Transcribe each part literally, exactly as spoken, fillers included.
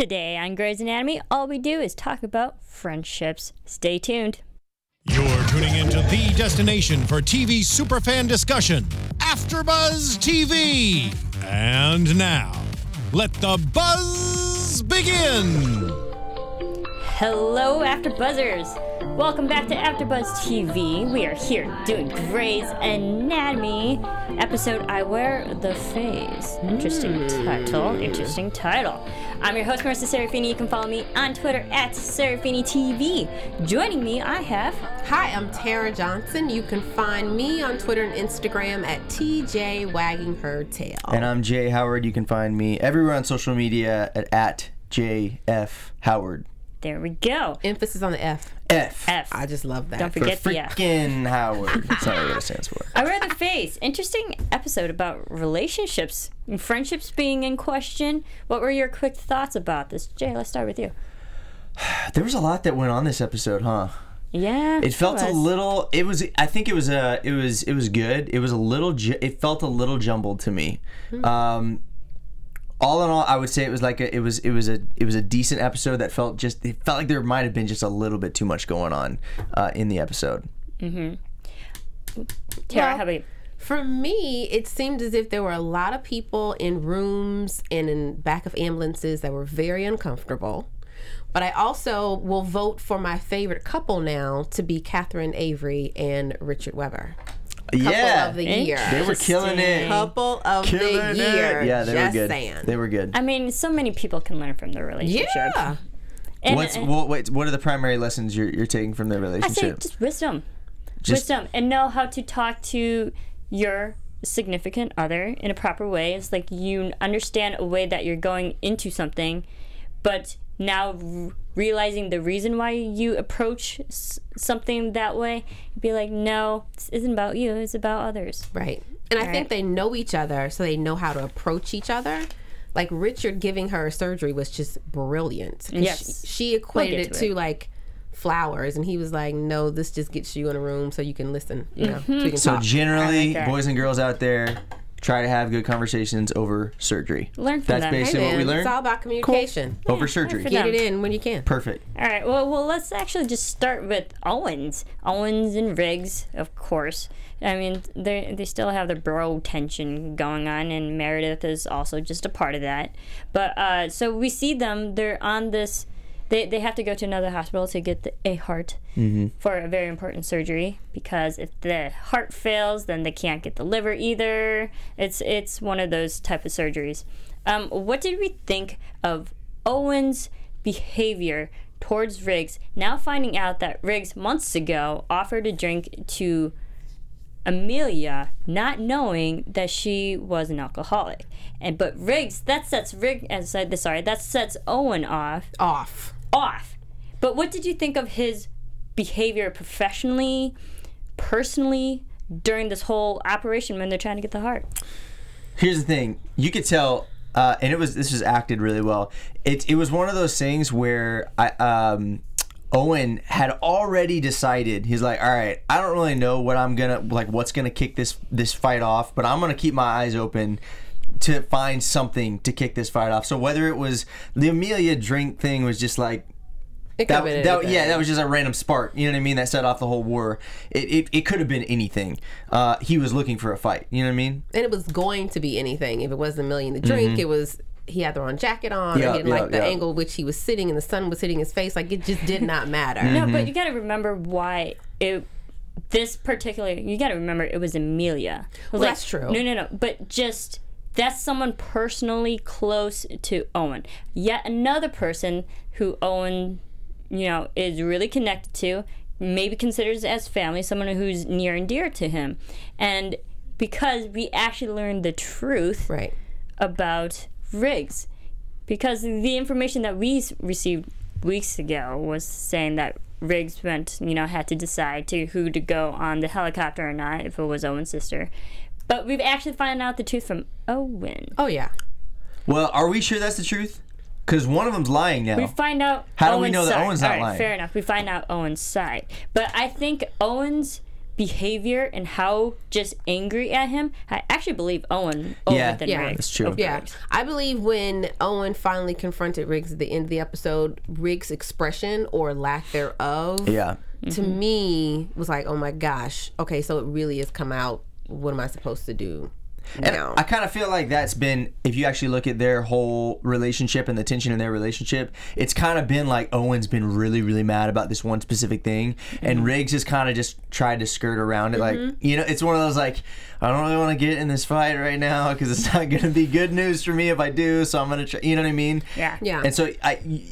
Today on Grey's Anatomy, all we do is talk about friendships. Stay tuned. You're tuning into the destination for T V superfan discussion, AfterBuzz T V. And now, let the buzz begin. Hello, AfterBuzzers. Welcome back to AfterBuzz T V. We are here doing Grey's Anatomy, episode I Wear the Face. Interesting mm. title. Interesting title. I'm your host, Marissa Serafini. You can follow me on Twitter at Serafini T V. Joining me, I have... Hi, I'm Tara Johnson. You can find me on Twitter and Instagram at T J Wagging Her Tail. And I'm Jay Howard. You can find me everywhere on social media at, at J F Howard. There we go. Emphasis on the F. F. F. I just love that. Don't forget for the F. Freaking Howard. That's not what it stands for. I Wear the Face. Interesting episode about relationships and friendships being in question. What were your quick thoughts about this? Jay, let's start with you. There was a lot that went on this episode, huh? Yeah. It felt it a little. It was. I think it was a. It was. It was good. It was a little. It felt a little jumbled to me. Mm-hmm. Um. All in all, I would say it was like a, it was it was a it was a decent episode that felt just it felt like there might have been just a little bit too much going on uh, in the episode. Mm-hmm. Tara, well, how about you? For me, it seemed as if there were a lot of people in rooms and in back of ambulances that were very uncomfortable. But I also will vote for my favorite couple now to be Catherine Avery and Richard Weber. Couple yeah, of the year. They were killing it. Couple of killing the year. It. Yeah, they Just were good. Saying. They were good. I mean, so many people can learn from their relationship. Yeah. And, What's and, well, wait? What are the primary lessons you're you're taking from their I relationship? say just wisdom, Just, wisdom, and know how to talk to your significant other in a proper way. It's like you understand a way that you're going into something, but now r- realizing the reason why you approach s- something that way, be like, no, this isn't about you, it's about others. Right. And I All think right. they know each other, so they know how to approach each other. Like Richard giving her surgery was just brilliant. Yes. She, she equated We'll it get to, to it. like flowers, and he was like, no, this just gets you in a room so you can listen, you know, Mm-hmm. so you can So talk. generally, I like that. boys and girls out there, try to have good conversations over surgery. Learn from That's them. Hey, basically what we man, learned. it's all about communication. Over Yeah, surgery. for Get them. it in when you can. Perfect. All right, well, well, let's actually just start with Owens. Owens and Riggs, of course. I mean, they they still have the bro tension going on, and Meredith is also just a part of that. But uh, so we see them. They're on this. They they have to go to another hospital to get the, a heart Mm-hmm. for a very important surgery, because if the heart fails, then they can't get the liver either. It's it's one of those type of surgeries. Um, what did we think of Owens' behavior towards Riggs, now finding out that Riggs months ago offered a drink to Amelia, not knowing that she was an alcoholic? And but Riggs, that sets Riggs, as I sorry, that sets Owen off Off. off. But what did you think of his behavior professionally, personally, during this whole operation when they're trying to get the heart? Here's the thing. You could tell, uh, and it was this was acted really well. It it was one of those things where I um, Owen had already decided. He's like, all right, I don't really know what I'm gonna like. What's gonna kick this this fight off? But I'm gonna keep my eyes open to find something to kick this fight off. So whether it was the Amelia drink thing was just like. It could That, have been that, anything. yeah, that was just a random spark. You know what I mean? That set off the whole war. It it, it could have been anything. Uh, he was looking for a fight. You know what I mean? And it was going to be anything. If it wasn't a million the drink, it was he had the wrong jacket on, Yeah, or he didn't yeah, like the yeah. angle which he was sitting and the sun was hitting his face. Like, it just did not matter. No, but you got to remember why it. This particular, you got to remember it was Amelia. It was Well, that's true. No, no, no. But just that's someone personally close to Owen. Yet another person who Owen, you know, is really connected to, maybe considers as family, someone who's near and dear to him. And because we actually learned the truth Right. about Riggs, because the information that we s- received weeks ago was saying that Riggs went, you know, had to decide to who to go on the helicopter or not, if it was Owen's sister. But we've actually found out the truth from Owen. Oh, yeah. Well, are we sure that's the truth? Because one of them's lying now. We find out How do we Owen's know that side. Owen's not All right, lying? fair enough. We find out Owen's side. But I think Owen's behavior and how just angry at him, I actually believe Owen over Yeah. than Yeah. Riggs. That's true. over Yeah, Riggs. I believe when Owen finally confronted Riggs at the end of the episode, Riggs' expression or lack thereof, Yeah. to me was like, oh my gosh, okay, so it really has come out. What am I supposed to do And now? I kind of feel like that's been, if you actually look at their whole relationship and the tension in their relationship, it's kind of been like Owen's been really, really mad about this one specific thing, and Riggs has kind of just tried to skirt around it. Like, you know, it's one of those like, I don't really want to get in this fight right now because it's not going to be good news for me if I do. So I'm gonna try. You know what I mean? Yeah. Yeah. And so I.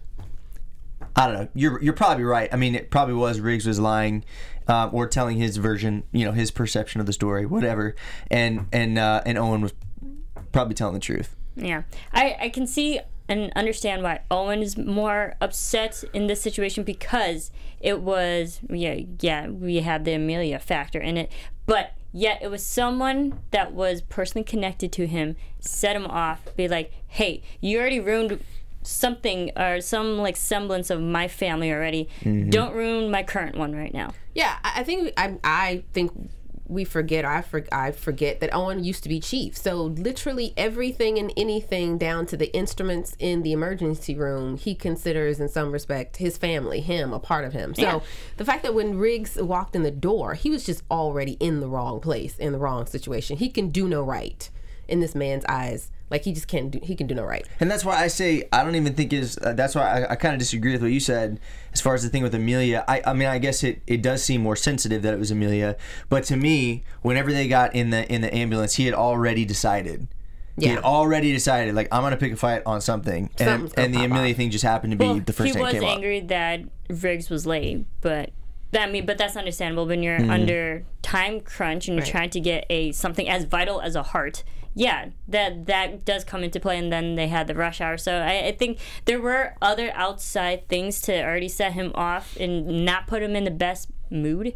I don't know. You're you're probably right. I mean, it probably was Riggs was lying, um, or telling his version, you know, his perception of the story, whatever. And and uh, and Owen was probably telling the truth. Yeah, I, I can see and understand why Owen is more upset in this situation because it was, yeah, yeah, we had the Amelia factor in it, but yet it was someone that was personally connected to him, set him off, be like, hey, you already ruined something or some like semblance of my family already. Don't ruin my current one right now. Yeah, I I think I, I think we forget. I for, I forget that Owen used to be chief. So literally everything and anything down to the instruments in the emergency room, he considers in some respect his family, him, a part of him. So Yeah. the fact that when Riggs walked in the door, he was just already in the wrong place, in the wrong situation. He can do no right in this man's eyes. Like he just can't do. He can do no right. And that's why I say I don't even think is. Uh, that's why I, I kind of disagree with what you said as far as the thing with Amelia. I, I mean, I guess it, it does seem more sensitive that it was Amelia, but to me, whenever they got in the in the ambulance, he had already decided. He Yeah. had already decided, like, I'm gonna pick a fight on something, and, Something's gonna and the pop Amelia off. thing just happened to be Well, the first he thing that was came up. angry that Riggs was late, but I mean, but that's understandable when you're Mm-hmm. under time crunch and you're Right. trying to get a something as vital as a heart. Yeah, that that does come into play, and then they had the rush hour. So I, I think there were other outside things to already set him off and not put him in the best mood.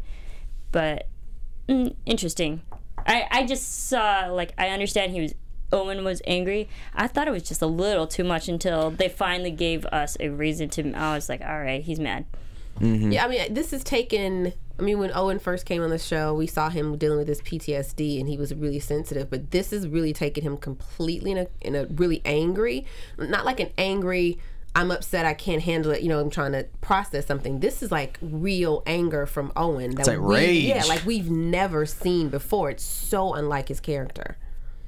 But mm, interesting. I I just saw like I understand he was. Owen was angry. I thought it was just a little too much until they finally gave us a reason to. I was like, all right, he's mad. Yeah, I mean, this is taken. I mean, when Owen first came on the show, we saw him dealing with his P T S D, and he was really sensitive. But this is really taking him completely in a, in a really angry, not like an angry, I'm upset, I can't handle it. You know, I'm trying to process something. This is like real anger from Owen. That It's like we, rage. Yeah, like we've never seen before. It's so unlike his character.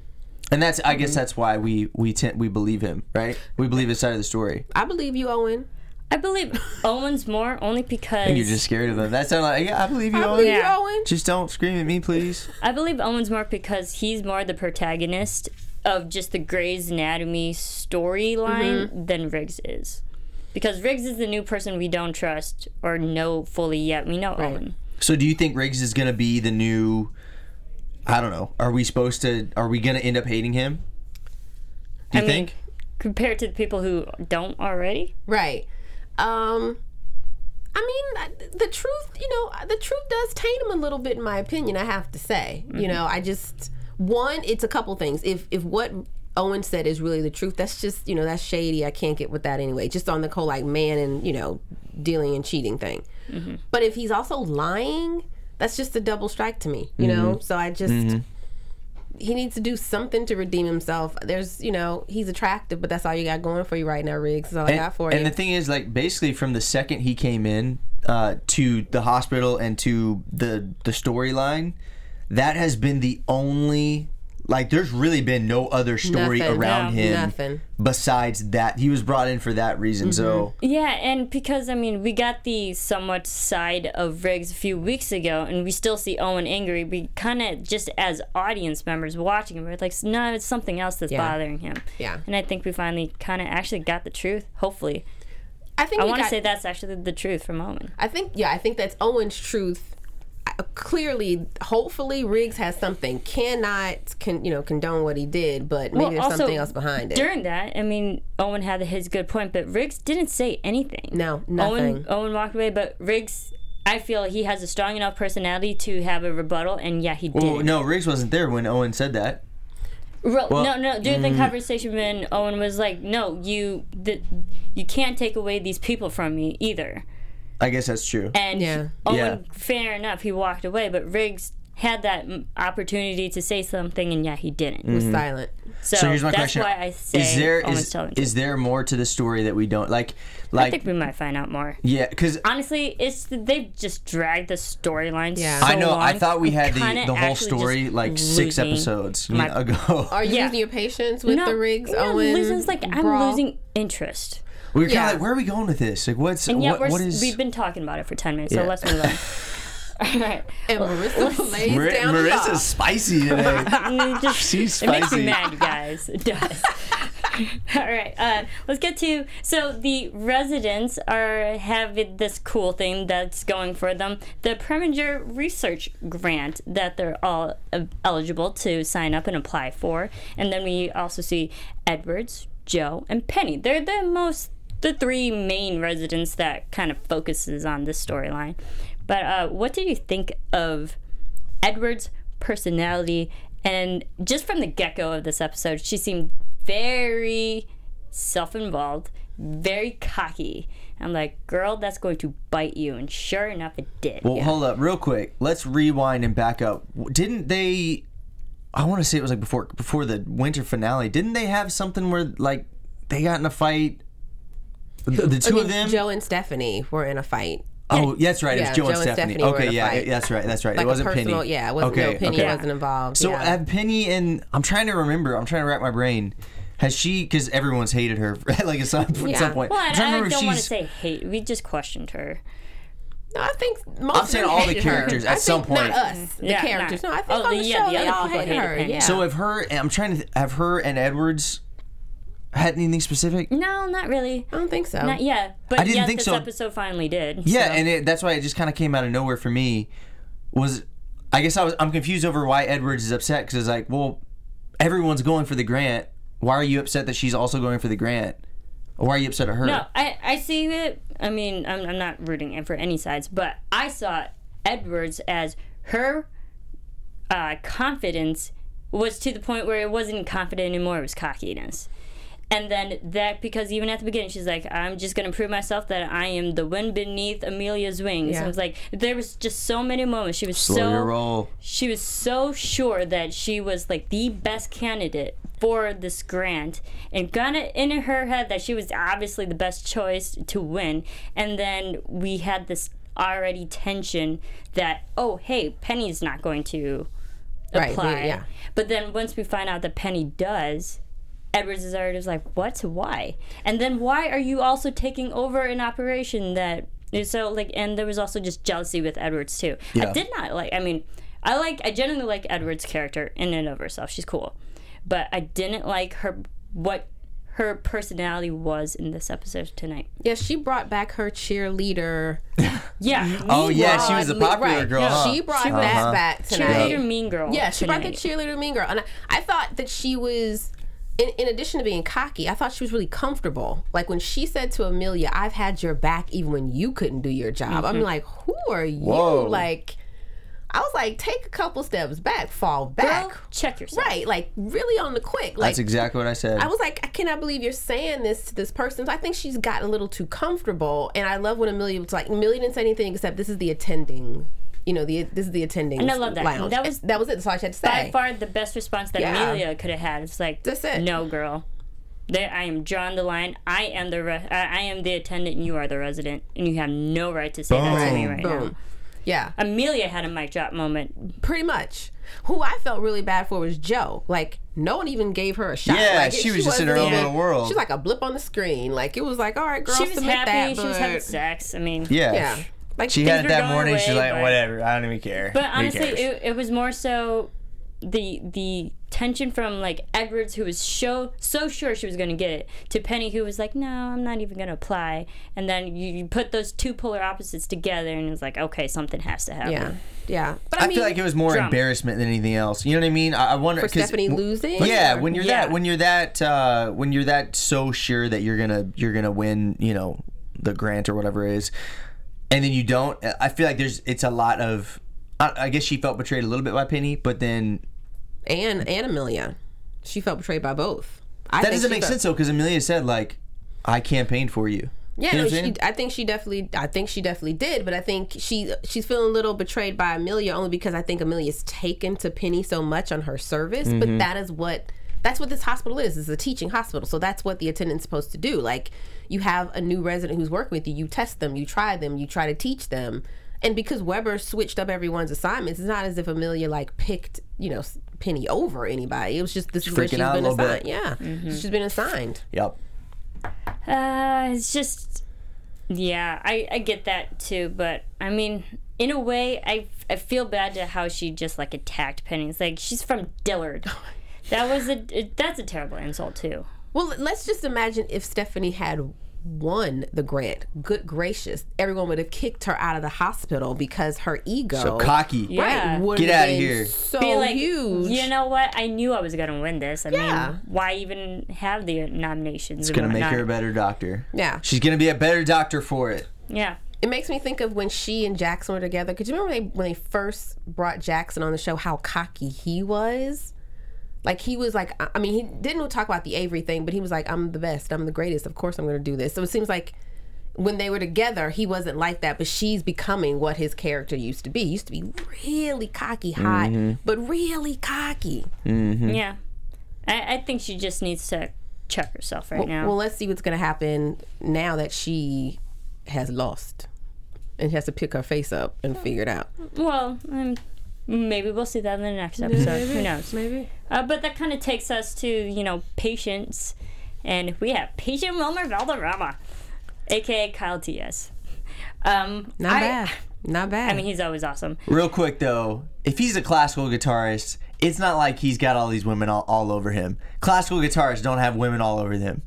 And that's, I guess, that's why we we tend, we believe him, right? We believe his side of the story. I believe you, Owen. I believe Owen's more only because And you're just scared of him. That sounds like, yeah, I believe you, I Owen. believe Yeah. you, Owen. Just don't scream at me, please. I believe Owen's more because he's more the protagonist of just the Grey's Anatomy storyline than Riggs is. Because Riggs is the new person we don't trust or know fully yet. We know Right. Owen. So do you think Riggs is going to be the new, I don't know, are we supposed to, are we going to end up hating him? Do you I think? mean, compared to the people who don't already. Right. Um, I mean, I- the truth, you know, the truth does taint him a little bit, in my opinion. I have to say, you know, I just one, it's a couple things. If if what Owen said is really the truth, that's just, you know, that's shady. I can't get with that anyway. Just on the whole like man and, you know, dealing and cheating thing. But if he's also lying, that's just a double strike to me, you know. So I just. He needs to do something to redeem himself. There's, you know, he's attractive, but that's all you got going for you right now, Riggs. That's all I got for and you. the thing is, like, basically from the second he came in uh, to the hospital and to the the storyline, that has been the only, like, there's really been no other story Nothing. around No, him nothing. besides that. He was brought in for that reason. So Yeah, and because I mean, we got the somewhat side of Riggs a few weeks ago, and we still see Owen angry. We kind of just as audience members watching him, we're like, no, it's something else that's Yeah. bothering him. Yeah. And I think we finally kind of actually got the truth. Hopefully, I think I he want to got- say that's actually the truth from Owen. I think, yeah, I think that's Owen's truth. Uh, Clearly, hopefully, Riggs has something. Cannot, can you know, condone what he did, but maybe Well, there's also, something else behind it. During that, I mean, Owen had his good point, but Riggs didn't say anything. No, nothing. Owen, Owen walked away, but Riggs, I feel he has a strong enough personality to have a rebuttal, and yeah, he did. well, no, Riggs wasn't there when Owen said that. Ro- Well, no, no. During the conversation, when Owen was like, "No, you, the, you can't take away these people from me either." I guess that's true. And Yeah. Owen, Yeah. fair enough, he walked away, but Riggs had that mm, opportunity to say something, and yeah, he didn't. Was silent. So, So here's my that's question: why I say Is there Owen's is, telling the is there more to the story that we don't like? I Like, think we might find out more. yeah, because Honestly, it's they've just dragged the storyline Yeah. so I know. long. I thought we I'm had the, kinda the whole actually story just like six losing episodes my- ago. Are you Yeah. losing your patience with no, the Riggs no, Owen? losing, like I'm brawl? losing interest. We were kind of Yeah. like, where are we going with this? Like, what's And yet what, we're, what is? we've been talking about it for ten minutes, Yeah. so let's move on. All right. And Marissa lays Mar- down the law. Marissa's spicy today. It just, She's it makes spicy. me mad, you guys. It does. All right, uh, let's get to so the residents are having this cool thing that's going for them, the Preminger Research Grant that they're all uh, eligible to sign up and apply for, and then we also see Edwards, Joe, and Penny. They're the most the three main residents that kind of focuses on this storyline. But uh, what did you think of Edward's personality? And just from the get-go of this episode, she seemed very self-involved, very cocky. I'm like, girl, that's going to bite you. And sure enough, it did. Well, hold up, real quick. Let's rewind and back up. Didn't they? I want to say it was like before before the winter finale. Didn't they have something where like they got in a fight? The, the two I mean, of them. Joe and Stephanie were in a fight. Oh, yeah, that's right. It Yeah, was Joe, Joe and and Stephanie. Stephanie were Okay, in a yeah, fight. that's right. That's right. Like it wasn't a personal, Penny. yeah, it wasn't, okay, no, Penny okay. wasn't involved. So yeah. have Penny and I'm trying to remember. I'm trying to rack my brain. Has she? Because everyone's hated her like at some, at Yeah. some point. Well, I'm I, trying to I remember if don't want to she's- say hate. We just questioned her. No, I think most I'm of saying them all the hated her. characters I at some think point. Not us, the Yeah, characters. not- No, I think oh, on the- the yeah, show the they other all people hated hated her. Penny. Yeah. So have her? I'm trying to th- have her and Edwards had anything specific? No, not really. I don't think so. Not yet. But I didn't yet think this so. episode finally did. Yeah, so. and it, that's why it just kind of came out of nowhere for me. Was I guess I was I'm confused over why Edwards is upset because it's like, well, everyone's going for the grant. Why are you upset that she's also going for the grant? Or why are you upset at her? No, I, I see it. I mean, I'm, I'm not rooting for any sides, but I saw Edwards as her uh, confidence was to the point where it wasn't confident anymore, it was cockiness. And then that, because even at the beginning, she's like, I'm just going to prove myself that I am the wind beneath Amelia's wings. Yeah. I was like, there was just so many moments. She was Slow so your roll. she was so sure that she was like the best candidate for this grant and got it in her head that she was obviously the best choice to win. And then we had this already tension that, oh, hey, Penny's not going to Right, apply. we- yeah. But then once we find out that Penny does, Edwards is already like, what? Why? And then why are you also taking over an operation that is so like? And there was also just jealousy with Edwards too. Yeah. I did not like. I mean, I like. I genuinely like Edwards' character in and of herself. She's cool, but I didn't like her what her personality was in this episode tonight. Yeah, she brought back her cheerleader. Yeah. Oh, mean yeah, girl. she was the Broadly- popular right. girl, Yeah, huh? She brought She was- that back tonight. cheerleader mean girl. Yeah, she brought the tonight. cheerleader mean girl, and I, I thought that she was, in, in addition to being cocky, I thought she was really comfortable. Like when she said to Amelia, "I've had your back even when you couldn't do your job." I'm like, who are you? Whoa. Like, I was like, take a couple steps back, fall back, Girl, check yourself. right? Like really on the quick. Like That's exactly what I said. I was like, I cannot believe you're saying this to this person. So I think she's gotten a little too comfortable. And I love when Amelia was like, Amelia didn't say anything except this is the attending. You know, the this is the attending And I love that. lounge. That was- that was it. That's all she had to say. By far the best response that Yeah. Amelia could have had. It's like, That's it. no, girl. There, I am drawing the line. I am the re- I I am the attendant, and you are the resident, and you have no right to say that to me right Boom. now. Yeah, Amelia had a mic drop moment. pretty much. Who I felt really bad for was Joe. Like no one even gave her a shot. Yeah, like, she was just in her wasn't own little world. She was like a blip on the screen. Like it was like, all right, girl, She was submit happy. that. she was but- having sex. I mean, yeah. Yeah, like She Things had it were that going morning. She's away, like, but- whatever. I don't even care. But Who honestly, cares? it, it was more so the the tension from like Edwards, who was so so sure she was going to get it, to Penny, who was like, no, I'm not even going to apply. And then you, you put those two polar opposites together, and it's like, okay, something has to happen. yeah, yeah. But I, I, mean, feel like it was more drama. embarrassment than anything else. You know what I mean? I, I wonder for 'cause- Stephanie w- losing. Yeah, Or- when you're Yeah. that when you're that uh, when you're that so sure that you're gonna you're gonna win, you know, the grant or whatever it is, and then you don't. I feel like there's it's a lot of. I, I guess she felt betrayed a little bit by Penny, but then and and Amelia, she felt betrayed by both. I that think doesn't she make felt- sense though, because Amelia said like, "I campaigned for you." Yeah, You know no, what I'm she, saying? I think she definitely, I think she definitely did, but I think she she's feeling a little betrayed by Amelia only because I think Amelia's taken to Penny so much on her service. Mm-hmm. But that is what that's what this hospital is. It's a teaching hospital, so that's what the attendant's supposed to do. Like, you have a new resident who's working with you, you test them, you try them, you try to teach them, and because Weber switched up everyone's assignments, it's not as if Amelia like picked, you know, Penny over anybody. It was just this is where freaking she's out a been little assigned. bit. Yeah, she's been assigned. Yep. Uh, it's just, yeah, I, I get that too, but I mean, in a way, I, I feel bad to how she just like attacked Penny. It's like, she's from Dillard. That was a, it, that's a terrible insult too. Well, let's just imagine if Stephanie had won the grant. Good gracious, everyone would have kicked her out of the hospital because her ego, So cocky. Yeah. right, would Get have outta been here. So Be like, huge. you know what? I knew I was gonna win this. I Yeah. mean, why even have the nominations? It's gonna make her a better doctor. Yeah. She's gonna be a better doctor for it. Yeah. It makes me think of when she and Jackson were together. Because you remember when they, when they first brought Jackson on the show, how cocky he was? Like, he was like, I mean, he didn't talk about the Avery thing, but he was like, I'm the best. I'm the greatest. Of course I'm going to do this. So it seems like when they were together, he wasn't like that, but she's becoming what his character used to be. He used to be really cocky high, Mm-hmm. but really cocky. Yeah. I, I think she just needs to check herself right now. Well, let's see what's going to happen now that she has lost and has to pick her face up and figure it out. Well, um, maybe we'll see that in the next episode. Who knows? Maybe. Uh, but that kind of takes us to, you know, Patience. And we have Patient Wilmer Valderrama, a k a. Kyle T S. Um, Not I, bad. Not bad. I mean, he's always awesome. Real quick though, if he's a classical guitarist, it's not like he's got all these women all, all over him. Classical guitarists don't have women all over them.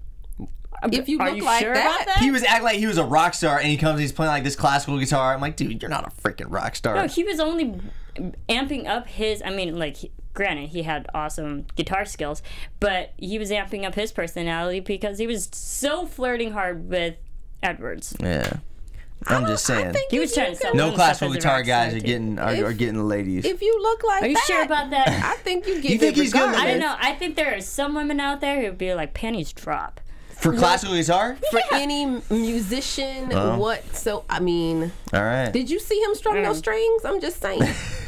if you Are look you like sure that, about that? He was acting like he was a rock star, and he comes, and he's playing like this classical guitar. I'm like, dude, you're not a freaking rock star. No, he was only amping up his. I mean, like, he- granted, he had awesome guitar skills, but he was amping up his personality because he was so flirting hard with Edwards. yeah, I'm just saying. I think He if was trying you to sell could- no himself classical as a guitar rock guys star, are too. getting are, If- are getting the ladies. If you look like Are you that, sure about that? I think you get You think it he's gonna- regardless. I don't know. I think there are some women out there who'd be like panties drop. For classical guitar? For any musician, Oh. what? So I mean, All right. did you see him strum those strings? I'm just saying.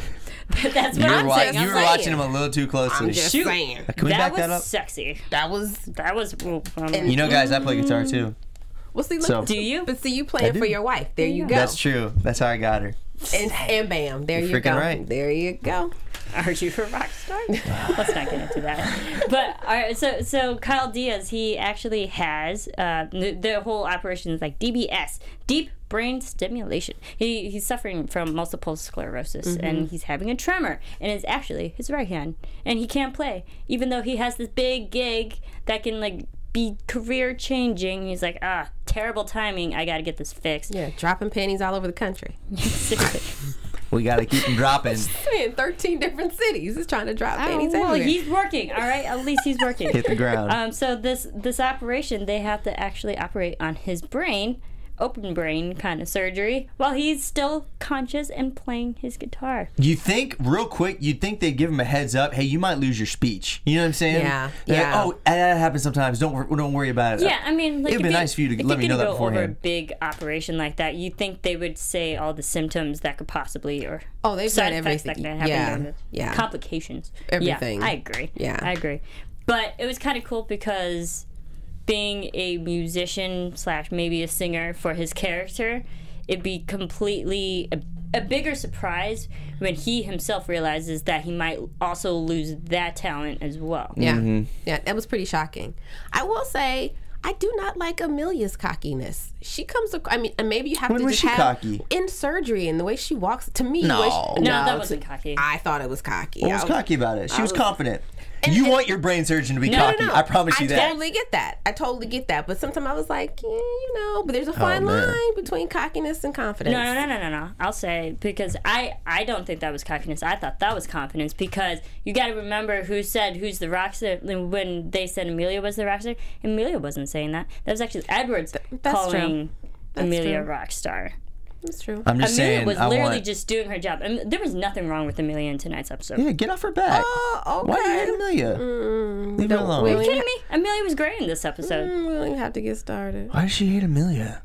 That's You what were, I'm wa- saying. you I'm were saying. watching him a little too closely. I'm just Shoot. saying. Can we that back was that up? sexy. That was. That was. Um, You know, guys, I play guitar too. Well, see, look. So- do you? But see, you playing do. for your wife. There you go. That's true. That's how I got her. And, and bam, there You're you freaking go. right. There you go. Are you a rock star? Let's not get into that. But all right, so so Kyle Diaz, he actually has uh, the, the whole operation is like D B S, deep brain stimulation. He he's suffering from multiple sclerosis and he's having a tremor, and it's actually his right hand, and he can't play, even though he has this big gig that can like be career changing. He's like, ah, terrible timing. I got to get this fixed. Yeah, dropping panties all over the country. Seriously. We got to keep him dropping. In thirteen different cities, he's trying to drop panties well, everywhere. he's working. All right, at least he's working. Hit the ground. Um, so this this operation, they have to actually operate on his brain, open brain kind of surgery, while he's still conscious and playing his guitar. You think, real quick, you'd think they'd give him a heads up. Hey, you might lose your speech. You know what I'm saying? Yeah, They're like, yeah. oh, that happens sometimes. Don't wor- don't worry about it. Yeah, I mean, like, It'd be if nice for you to if let me you're know gonna that go over a beforehand. big operation like that, you'd think they would say all the symptoms that could possibly or Oh, they've side done effects that everything. can happen Yeah, during this. yeah. Complications. Everything. Yeah, I agree. Yeah. I agree. But it was kind of cool because being a musician slash maybe a singer for his character, it'd be completely a, a bigger surprise when he himself realizes that he might also lose that talent as well. Yeah, Mm-hmm. yeah, that was pretty shocking. I will say, I do not like Amelia's cockiness. She comes, ac- I mean, and maybe you have When to was just she have cocky? in surgery and the way she walks. To me, No. the way she, No, that to- wasn't cocky. I thought it was cocky. What was I cocky about it? She was was- confident. And- you and- want your brain surgeon to be No, no, cocky. No, I promise you I that. totally get that. I totally get that. But sometimes I was like, yeah, you know, but there's a fine Oh, man. line between cockiness and confidence. No, no, no, no, no, no. I'll say because I I don't think that was cockiness. I thought that was confidence because you got to remember who said who's the rock star when they said Amelia was the rock star. Amelia wasn't saying that. That was actually Edwards that's calling That's Amelia a true. rock star. That's true. I'm just Amelia saying. was I literally want. just doing her job. I mean, there was nothing wrong with Amelia in tonight's episode. Yeah, get off her back. Oh, okay. Why do you hate Amelia? Leave her don't- alone. we- Are you kidding me? Amelia was great in this episode. Mm, we don't even have to get started. Why does she hate Amelia?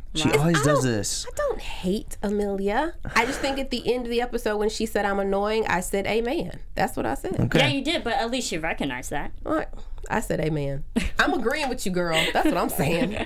She Wow. always I does don't- this. I don't hate Amelia. I just think at the end of the episode when she said I'm annoying, I said amen. That's what I said. Okay. Yeah, you did, but at least you recognized that. All right. I said amen. I'm agreeing with you, girl. That's what I'm saying.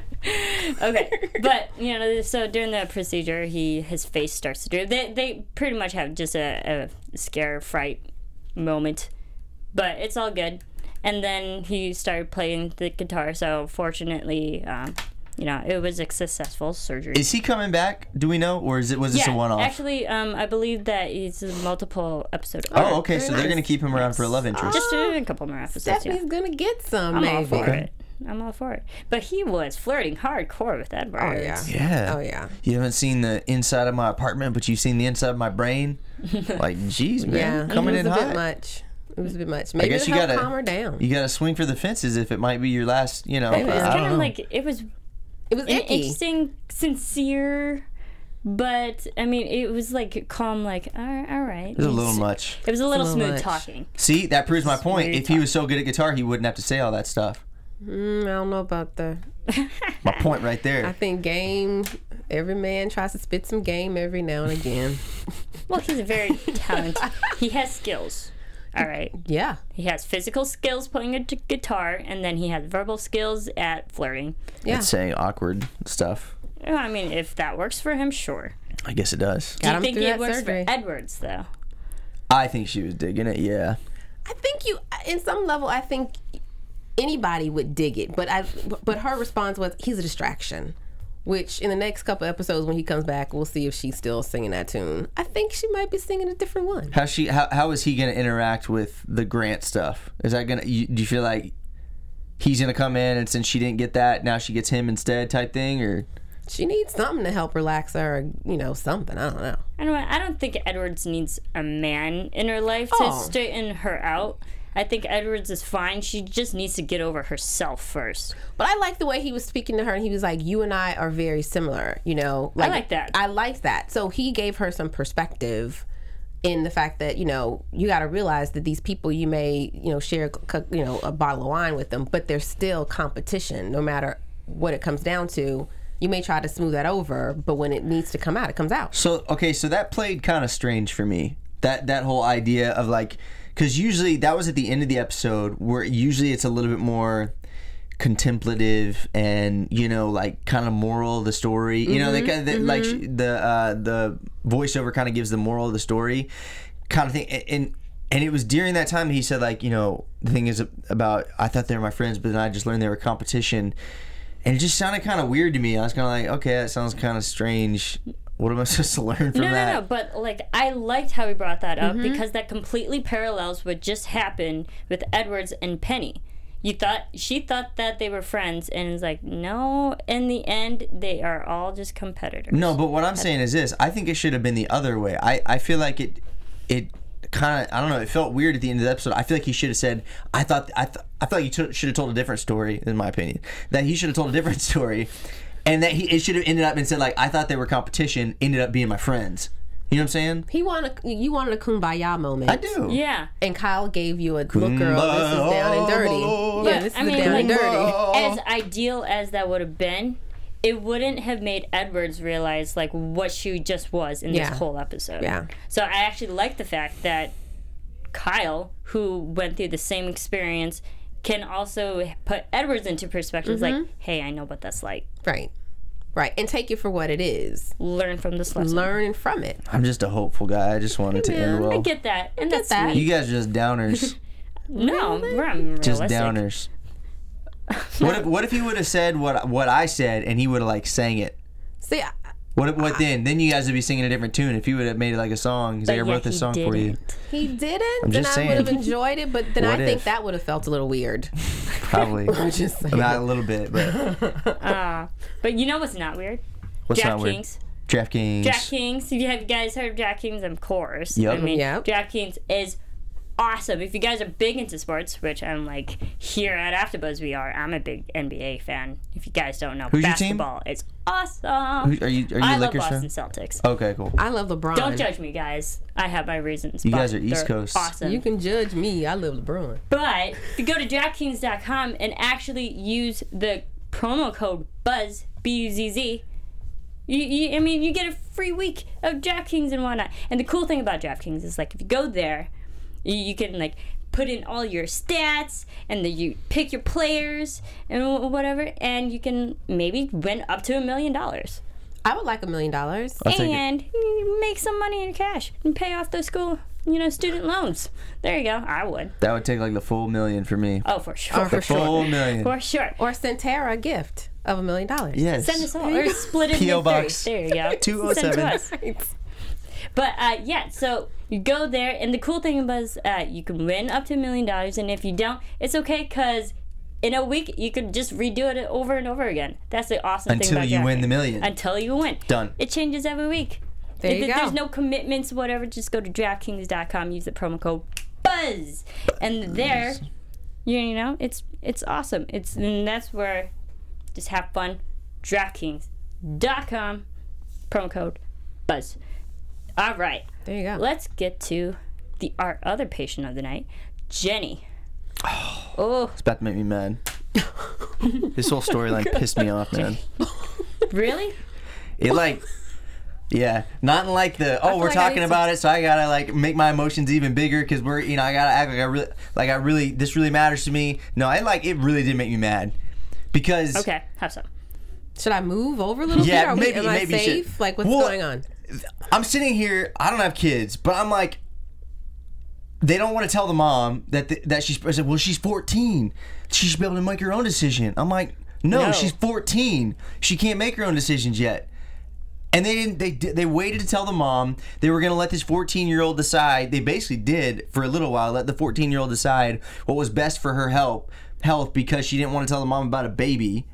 Okay, but you know, so during the procedure, he his face starts to do. They they pretty much have just a, a scare fright moment, but it's all good. And then he started playing the guitar. So fortunately, um, you know, it was a successful surgery. Is he coming back? Do we know, or is it was this yeah, a one-off? actually, um, I believe that it's a multiple episode. oh, okay. So very they're nice. gonna keep him around for a love interest. Just a couple more episodes. Yeah. Stephanie's gonna get some, I'm maybe. all for it. I'm all for it. But he was flirting hardcore with Edward. Oh yeah. Yeah. Oh yeah. You haven't seen the inside of my apartment, but you've seen the inside of my brain. Like, geez, man, Yeah. coming it was in a hot. bit much. It was a bit much. Maybe guess it'll you help gotta- calm her down. You got to swing for the fences if it might be your last. You know, Maybe. I It's don't Kind know. of like it was It was an icky. interesting, sincere, but I mean, it was like calm, like all right, all right. It was a little much. It was a little little smooth much. talking. See, that proves my point. Smooth If he was so good at guitar, he wouldn't have to say all that stuff. Mm, I don't know about that. My point right I there. think game. Every man tries to spit some game every now and again. Well, he's a very talented. He has skills. All right. Yeah. He has physical skills playing a t- guitar, and then he has verbal skills at flirting. Yeah. It's saying awkward stuff. Well, I mean, if that works for him, sure. I guess it does. Do you Got him think through it that works surgery. for Edwards, though? I think she was digging it. Yeah. I think you, in some level, I think anybody would dig it. But I, but her response was, "He's a distraction." Which in the next couple episodes, when he comes back, we'll see if she's still singing that tune. I think she might be singing a different one. How she? How, how is he going to interact with the Grant stuff? Is that gonna? You, do you feel like he's gonna come in and since she didn't get that, now she gets him instead, type thing, or? She needs something to help relax her, or, you know, something. I don't know. I don't. I don't think Edwards needs a man in her life to Oh. straighten her out. I think Edwards is fine. She just needs to get over herself first. But I like the way he was speaking to her, and he was like, "You and I are very similar." You know, like, like that. I like that. So he gave her some perspective in the fact that, you know, you got to realize that these people, you may, you know, share, you know, a bottle of wine with them, but there's still competition. No matter what it comes down to, you may try to smooth that over, but when it needs to come out, it comes out. So okay, so that played kind of strange for me. That that whole idea of like, because usually that was at the end of the episode where usually it's a little bit more contemplative and, you know, like kind of moral of the story. You know, they kind of they, like sh- the uh, the voiceover kind of gives the moral of the story kind of thing. And, and and it was during that time that he said, like, you know, the thing is about I thought they were my friends, but then I just learned they were competition. And it just sounded kind of weird to me. I was kind of like, okay, that sounds kind of strange. What am I supposed to learn from No, that? no, no. But like, I liked how he brought that up because that completely parallels what just happened with Edwards and Penny. You thought she thought that they were friends, and it's like, no. In the end, they are all just competitors. No, but what I'm saying is this. I think it should have been the other way. I, I feel like it it kind of, I don't know, it felt weird at the end of the episode. I feel like he should have said, I thought, I, th- I feel like he t- should have told a different story, in my opinion. That he should have told a different story. And that he it should have ended up and said, like, I thought they were competition, ended up being my friends. You know what I'm saying? He wanted, you wanted a kumbaya moment. I do. Yeah. And Kyle gave you a look, girl, this is down and dirty. Kumbaya. Yeah, this is I mean, down and like- dirty. As ideal as that would have been, it wouldn't have made Edwards realize like what she just was in Yeah. this whole episode. Yeah. So I actually like the fact that Kyle, who went through the same experience, can also put Edwards into perspective. Mm-hmm. Like, hey, I know what that's like. Right. Right. And take it for what it is. Learn from this lesson. Learn from it. I'm just a hopeful guy. I just wanted to end man, I well. get that, and that's that. sweet. You guys are just downers. No, we're unrealistic. Just downers. What if what if he would have said what what I said and he would have like sang it? See, I, What if- what then? Then you guys would be singing a different tune if he would have made it like a song. Because But they yet wrote this he song for you. didn't. he didn't, I'm then just I would have saying. enjoyed it, but then What I think if? that would have felt a little weird. Probably. I'm just saying. Not a little bit, but Uh, but you know what's not weird? what's not weird? DraftKings. DraftKings. DraftKings. If you have you guys heard of DraftKings, of course. Yep. I mean, Yep. DraftKings is awesome. If you guys are big into sports, which I'm like here at AfterBuzz, we are. I'm a big N B A fan. If you guys don't know, Who's your team? basketball is awesome. Who- are you are you I a love Lakers Boston fan? Celtics. Okay, cool. I love LeBron. Don't judge me, guys. I have my reasons. You but guys are East they're Coast. Awesome. You can judge me. I love LeBron. But if you go to DraftKings dot com and actually use the promo code BUZZ, B U Z Z, You, you, I mean, you get a free week of DraftKings and whatnot. And the cool thing about DraftKings is, like, if you go there, you, you can, like, put in all your stats, and then you pick your players and whatever, and you can maybe win up to a million dollars. I would like a million dollars. And you make some money in cash and pay off those school, you know, student loans. There you go. I would. That would take like the full million for me. Oh, for sure. Oh, for the sure. full million. For sure. Or send Tara a gift of a million dollars. Yes. Send us all. Or split it P O into three. Box There you go. two oh seven. Send to us. But uh, yeah, so you go there, and the cool thing about is uh, you can win up to a million dollars, and if you don't, it's okay, because in a week you could just redo it over and over again. That's the awesome Until thing about you win DraftKings. the million. Until you win. Done. It changes every week. There if you it- go. There's no commitments, whatever. Just go to DraftKings dot com, use the promo code BUZZ, and there, you, you know, it's it's awesome. It's and that's where, just have fun. DraftKings dot com, promo code BUZZ. All right. There you go. Let's get to the our other patient of the night, Jenny. Oh, It's about to make me mad. This whole storyline pissed me off, man. really? It like, yeah, not in like the oh feel we're like I talking need about it, so I gotta like make my emotions even bigger because we're you know I gotta act like I really like I really this really matters to me. No, I like it really did make me mad because Okay, have some. Should I move over a little Yeah, bit? Are we, maybe- am I maybe you safe? should. Like, what's Well, going on? I'm sitting here. I don't have kids, but I'm like, they don't want to tell the mom that th- that she's. I said, well, she's fourteen. She should be able to make her own decision. I'm like, no, No. she's fourteen. She can't make her own decisions yet. And they didn't. They did- they waited to tell the mom they were going to let this fourteen year old decide. They basically did for a little while. Let the fourteen year old decide what was best for her health health because she didn't want to tell the mom about a baby.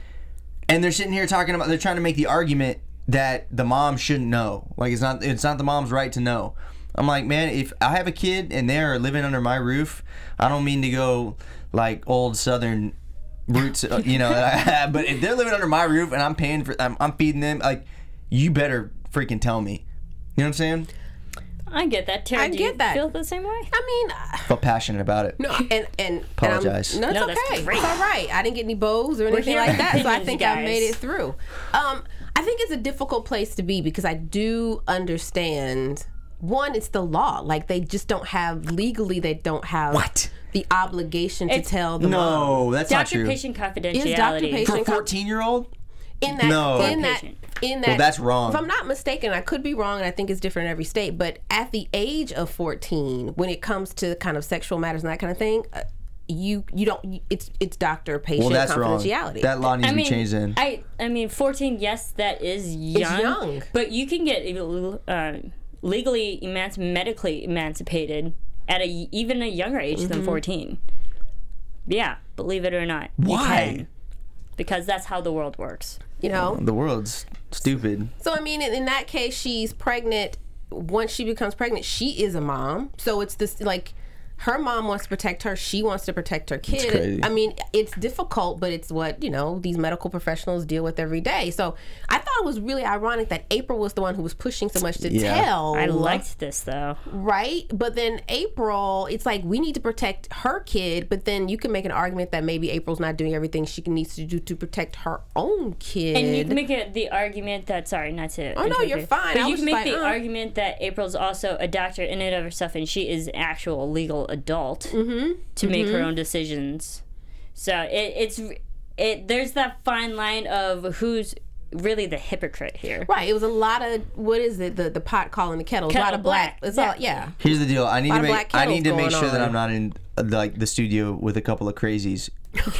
And they're sitting here talking about. They're trying to make the argument that the mom shouldn't know. Like it's not. It's not the mom's right to know. I'm like, man, if I have a kid and they're living under my roof, I don't mean to go like old Southern roots, uh, you know. But if they're living under my roof and I'm paying for, I'm, I'm feeding them, like, you better freaking tell me. You know what I'm saying? I get that. Tara, I do get you that. feel the same way? I mean, uh, I feel passionate about it. no, and and Apologize. And I'm, no, it's No, that's okay. great. It's all right. I didn't get any bows or anything here like for that, so I opinions, think guys. I made it through. Um, I think it's a difficult place to be because I do understand. One, it's the law. Like they just don't have legally. They don't have What? the obligation to It's- tell the mom. No, that's not Doctor true. patient Is doctor confidentiality. patient For a con- fourteen year old? in that No. in that Patient. in that Well, that's wrong. If I'm not mistaken, I could be wrong, and I think it's different in every state. But at the age of fourteen, when it comes to kind of sexual matters and that kind of thing, uh, you you don't. It's it's doctor patient Well, that's wrong. confidentiality. That law needs I to be mean, changed in. I I mean, fourteen. Yes, that is young. young. But you can get uh, legally emanci- medically emancipated at a even a younger age Mm-hmm. than fourteen. Yeah, believe it or not. Why? You can, because that's how the world works. you know. The world's stupid. So I mean, in, in that case, she's pregnant. Once she becomes pregnant, she is a mom. So it's this like. Her mom wants to protect her. She wants to protect her kid. crazy. I mean, it's difficult, but it's what, you know, these medical professionals deal with every day. So I thought it was really ironic that April was the one who was pushing so much to Yeah. tell. I liked this though. Right? But then April, it's like we need to protect her kid, but then you can make an argument that maybe April's not doing everything she needs to do to protect her own kid. And you can make it the argument that sorry, not to. Oh, no, interrupt you're you, fine. But I you was can just make like, the uh. argument that April's also a doctor in and of herself, and she is actual legal adult Mm-hmm. to make her own decisions. So it, it's it. There's that fine line of who's really the hypocrite here. Right. It was a lot of, what is it? The the pot calling the kettle. It was a lot Kettle of black. black, It's all, exactly. yeah. Here's the deal. I need Lot to of make. black I need to kettles make going sure that on. I'm not in uh, like the studio with a couple of crazies.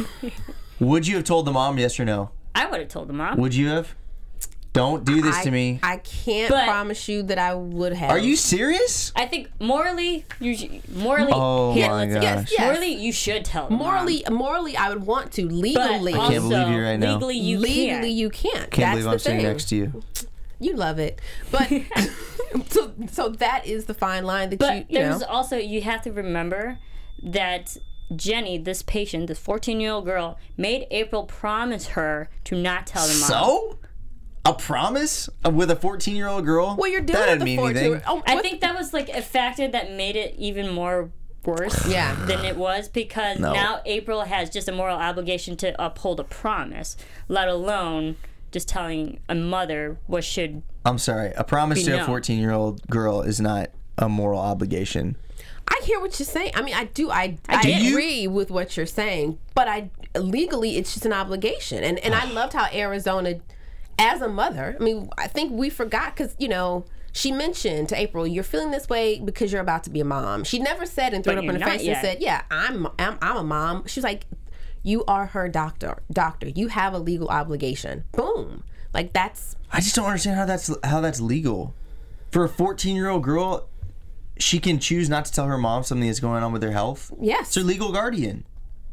Would you have told the mom yes or no? I would have told the mom. Would you have? Don't do this I, to me. I can't But- promise you that I would have. Are you serious? I think morally, you sh- morally. Oh here, my let's- gosh. Yes. Morally, you should tell the Morally, morally, I would want to. mom. Legally, But I can't also, believe you right now. Legally, you legally, can't. you can't. Can't That's believe the I'm thing. sitting next to you. You love it, but so so that is the fine line that But you you there's know. also, you have to remember that Jenny, this patient, this fourteen-year-old girl, made April promise her to not tell the mom. So? A promise with a fourteen year old girl? Well, you're that dealing doesn't with the mean fourteen. anything. Oh, I what- think that was like a factor that made it even more worse Yeah. than it was, because No. now April has just a moral obligation to uphold a promise, let alone just telling a mother what should. I'm sorry. A promise Be to a known. fourteen-year-old girl is not a moral obligation. I hear what you're saying. I mean, I do. I, I I, get it. agree with what you're saying, but I legally it's just an obligation. And and I loved how Arizona, as a mother, I mean, I think we forgot because you know she mentioned to April, "You're feeling this way because you're about to be a mom." She never said and threw But it up in you're her not face yet. and said, "Yeah, I'm I'm I'm a mom." She was like, "You are her doctor. Doctor, you have a legal obligation." Boom. Like that's I just don't understand how that's how that's legal. For a fourteen-year-old girl, she can choose not to tell her mom something that's going on with her health. yes. It's her legal guardian.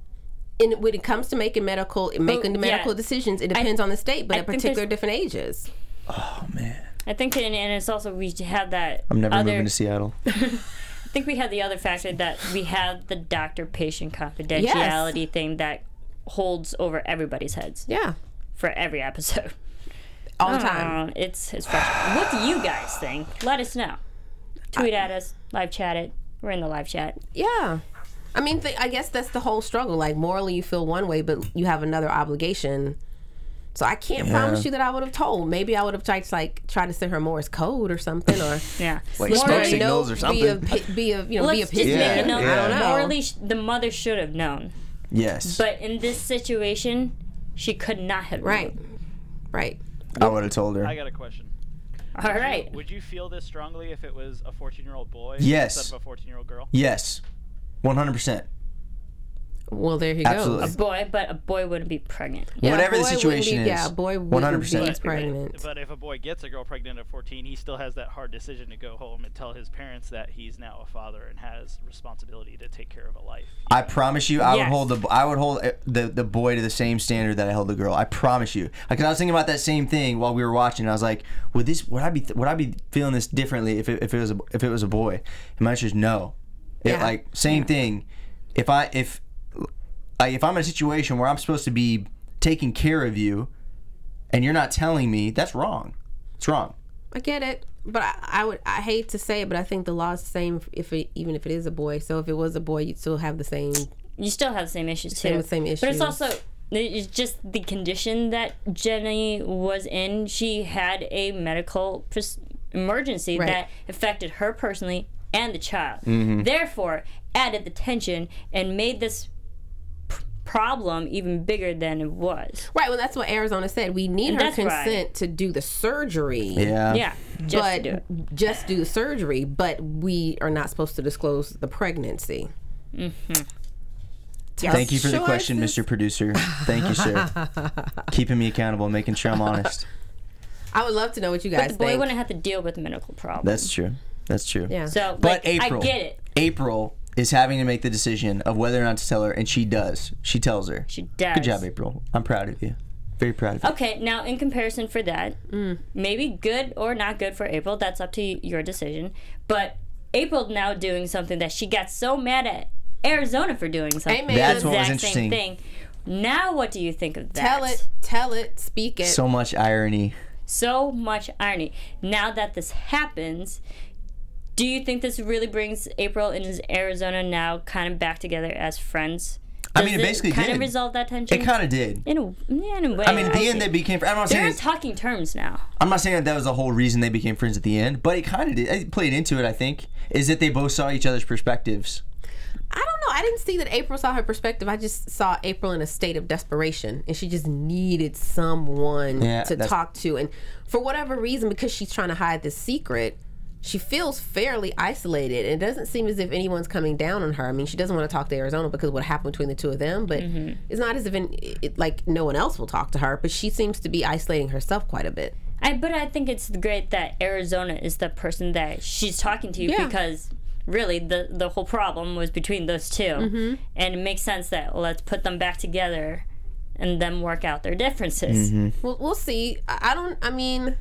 And when it comes to making medical making yeah. medical decisions, it depends on the state, but I at think particular there's- different ages. Oh man, I think, and, and it's also we have that. I'm never other, moving to Seattle. I think we have the other factor that we have the doctor-patient confidentiality thing that holds over everybody's heads Yeah. for every episode. All the time. Uh, it's it's frustrating. What do you guys think? Let us know. Tweet at us, live chat it. We're in the live chat. Yeah. I mean, th- I guess that's the whole struggle. Like, morally, you feel one way, but you have another obligation. So I can't Yeah. promise you that I would have told. Maybe I would have tried to, like, try to send her Morse code or something, or Yeah. Like let smoke her signals know, or Be a, something. pi- be a, you know, Let's be a just pit make Yeah, it known. man. I don't know. Morally, sh- the mother should have known. Yes, But in this situation, she could not have Right. known. Right. I would have told her. I got a question. All right. Would you feel this strongly if it was a fourteen-year-old boy Yes. instead of a fourteen-year-old girl? Yes, one hundred percent. Well, there he Absolutely. goes. A boy, but a boy wouldn't be pregnant. Yeah, Whatever a the boy wouldn't situation be, is, Yeah, a boy wouldn't one hundred percent. be But- pregnant. But if a boy gets a girl pregnant at fourteen, he still has that hard decision to go home and tell his parents that he's now a father and has responsibility to take care of a life. I promise you, I would Yes. hold the I would hold the the boy to the same standard that I held the girl. I promise you. Because I was thinking about that same thing while we were watching. I was like, would this would I be would I be feeling this differently if it, if it was a, if it was a boy? And my answer is no. It, Yeah. Like same thing. If I if like if I'm in a situation where I'm supposed to be taking care of you, and you're not telling me, that's wrong. It's wrong. I get it, but I, I would. I hate to say it, but I think the law is the same if it, even if it is a boy. So if it was a boy, you'd still have the same. You still have the same issues too. Same- same But it's issues. also it's just the condition that Jenny was in. She had a medical pres- emergency Right. that affected her personally and the child. Mm-hmm. Therefore, added the tension and made this p- problem even bigger than it was. Right. Well, that's what Arizona said. We need And her that's consent right. to do the surgery. Yeah. Yeah, just but to do it. just do the surgery. But we are not supposed to disclose the pregnancy. Mm-hmm. Thank you for the question, Mister Producer. Thank you, sir. Keeping me accountable, making sure I'm honest. I would love to know what you But guys the boy think. wouldn't have to deal with the medical problem. That's true. That's true. Yeah. So, But like, April, I get it. April is having to make the decision of whether or not to tell her, and she does. She tells her. She does. Good job, April. I'm proud of you. Very proud of you. Okay, now in comparison for that, maybe good or not good for April, that's up to your decision. But April now doing something that she got so mad at Arizona for doing something. Amen. That's the what was exact same interesting. thing. Now what do you think of that? Tell it. Tell it. Speak it. So much irony. So much irony. Now that this happens, do you think this really brings April and Arizona now kind of back together as friends? I Does mean, it basically kind did. of resolve that tension. It kind of did. in a, yeah, in a way. I mean, at the end, see. they became. I'm not They're saying. on talking terms now. I'm not saying that that was the whole reason they became friends at the end, but it kind of did. It played into it. I think is that they both saw each other's perspectives. I don't know. I didn't see that April saw her perspective. I just saw April in a state of desperation, and she just needed someone Yeah, to that's- talk to. And for whatever reason, because she's trying to hide this secret, she feels fairly isolated. It doesn't seem as if anyone's coming down on her. I mean, she doesn't want to talk to Arizona because of what happened between the two of them, but it's not as if in, it, like no one else will talk to her. But she seems to be isolating herself quite a bit. I but I think it's great that Arizona is the person that she's talking to Yeah. because really the the whole problem was between those 2 Mm-hmm. and it makes sense that well, let's put them back together and then work out their differences. We'll, we'll see. I, I don't. I mean,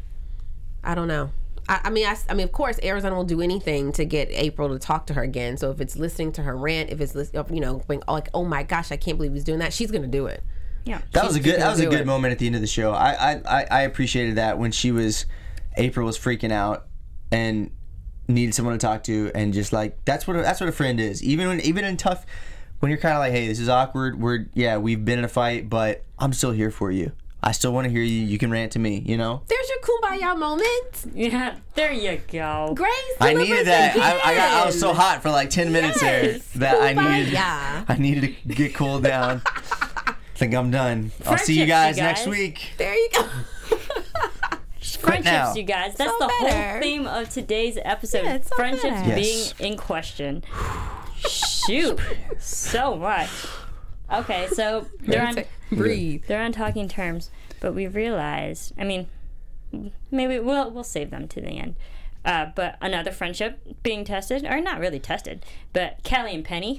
I don't know. I, I mean, I, I mean, of course, Arizona will do anything to get April to talk to her again. So if it's listening to her rant, if it's lis- you know, going like, oh my gosh, I can't believe he's doing that, she's gonna do it. Yeah. That was a She's good. That gonna was a do good it. moment at the end of the show. I, I, I, I appreciated that when she was, April was freaking out, and needed someone to talk to, and just like that's what a, that's what a friend is. Even when even in tough, when you're kind of like, hey, this is awkward. We're yeah, we've been in a fight, but I'm still here for you. I still want to hear you. You can rant to me, you know? There's your kumbaya moment. Yeah, there you go. Grace I delivers needed that. again. I, I got. I was so hot for like ten minutes Yes, there that I needed. kumbaya. I needed to get cooled down. I think I'm done. I'll see you Friendships, guys, you next guys. week. There you go. Just quit now. Friendships, you guys. That's So the whole better. theme of today's episode. Yeah, it's so Friendships better. Yes. being in question. Shoot, so much. Okay, so they're on Breathe. they're on talking terms, but we realized. I mean, maybe we'll we'll save them to the end. Uh, but another friendship being tested, or not really tested, but Callie and Penny.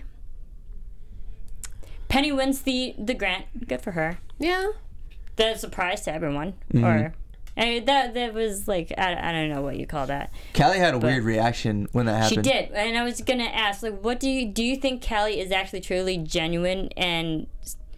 Penny wins the the grant. Good for her. Yeah. That's a surprise to everyone. Mm-hmm. Or I mean, that that was like I, I don't know what you call that. Callie had a weird reaction when that She happened. did, and I was gonna ask, like, what do you do? You think Callie is actually truly genuine and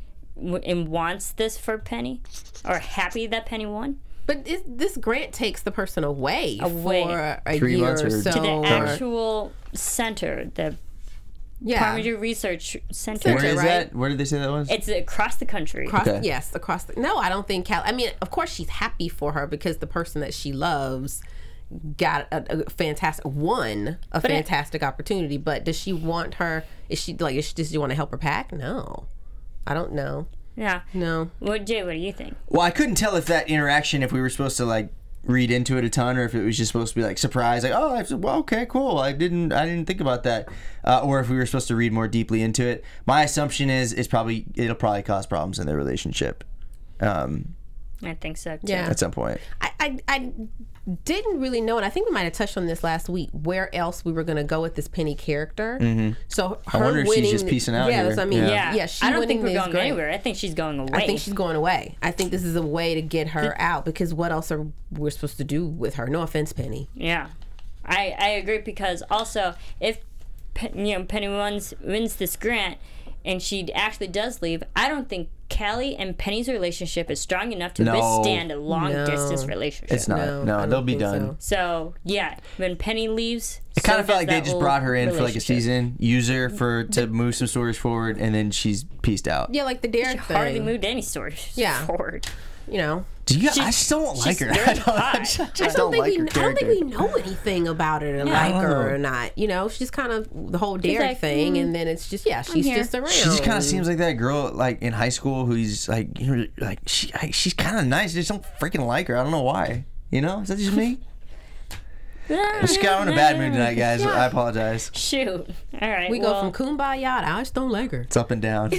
and wants this for Penny, or happy that Penny won? But is, this grant takes the person away, Away. for a Three year months or or- so. To the or- actual center, the yeah. Primary Research Center. Where is right? that? Where did they say that was? It's across the country. Across, Okay. Yes, across the. No, I don't think Cal. I mean, of course, she's happy for her because the person that she loves got a, a fantastic, won a But it- fantastic opportunity. But does she want her? Is she like? Is she, does she want to help her pack? No, I don't know. Yeah. No. What, Jay? What do you think? Well, I couldn't tell if that interaction, if we were supposed to like read into it a ton, or if it was just supposed to be like surprise, like oh, I said, well, okay, cool. I didn't, I didn't think about that, uh, or if we were supposed to read more deeply into it. My assumption is, it's probably it'll probably cause problems in their relationship, um, I think so too. Yeah. at some point. I, I, I didn't really know, and I think we might have touched on this last week, where else we were going to go with this Penny character. Mm-hmm. So her I wonder if she's winning, just peacing out Yeah, here. that's what I mean. Yeah. Yeah. Yeah, she I don't think winning we're is going great. anywhere. I think she's going away. I think she's going away. I think this is a way to get her out because what else are we supposed to do with her? No offense, Penny. Yeah, I I agree because also if Pe- you know Penny wins wins this grant and she actually does leave, I don't think Callie and Penny's relationship is strong enough to No. withstand a long No. distance relationship. It's not. No, No, I don't they'll be think done. so. So yeah, when Penny leaves, It kind of felt like they just brought her in for like a season, use her for to move some stories forward, and then she's pieced out. Yeah, like the She Derek hardly thing. moved any stories Yeah. forward. You know, Do you? She's- I just don't like she's her. very I don't, hot. I just, I just I don't, don't think like we. her I don't character. think we know anything about her, to like I don't her know. or not. You know, she's kind of the whole Derek like, thing, mm, and then it's just yeah, she's here. just around. She just kind of seems like that girl, like in high school, who's like, you know, like she, I, she's kind of nice. I just don't freaking like her. I don't know why. You know, is that just me? I just got in a bad mood tonight, guys. I apologize. Shoot. All right. we well, go from kumbaya to I just don't like her. It's up and down.